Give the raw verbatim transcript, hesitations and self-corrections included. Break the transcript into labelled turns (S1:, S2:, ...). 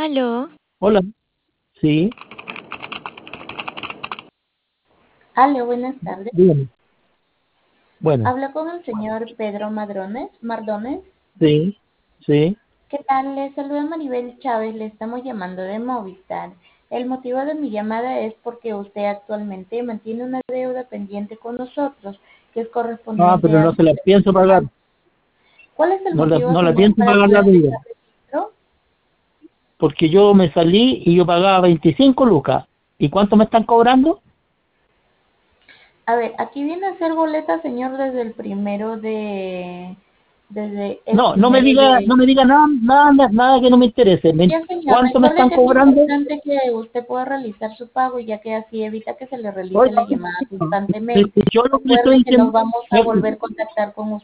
S1: Aló.
S2: Hola, sí,
S3: Aló, buenas tardes.
S2: dígame. Bueno,
S3: Hablo con el señor Pedro Madrones, Mardones.
S2: sí, sí.
S3: ¿Qué tal? Le saluda Maribel Chávez, le estamos llamando de Movistar. El motivo de mi llamada es porque usted actualmente mantiene una deuda pendiente con nosotros, que es
S2: Ah,
S3: correspondiente
S2: pero
S3: a
S2: no
S3: su
S2: se la pienso pagar.
S3: seguridad. ¿Cuál es el
S2: No la,
S3: motivo,
S2: no la
S3: señor,
S2: pienso
S3: para
S2: pagar la
S3: poder
S2: deuda.
S3: realizar registro?
S2: Porque yo me salí y yo pagaba veinticinco lucas. ¿Y cuánto me están cobrando?
S3: A ver, aquí viene a ser boleta, señor, desde el primero de... Desde el
S2: No, no me
S3: primero
S2: diga,
S3: de...
S2: no me diga nada, nada, nada que no me interese. Me-
S3: Bien, señor,
S2: ¿Cuánto me
S3: recuerde
S2: están
S3: que es
S2: cobrando?
S3: importante que usted pueda realizar su pago, ya que así evita que se le realice
S2: Oiga,
S3: la llamada
S2: ¿me
S3: constantemente.
S2: escuchó lo que le estoy
S3: Recuerde que nos
S2: diciendo?
S3: vamos a
S2: Me-
S3: volver a contactar con usted.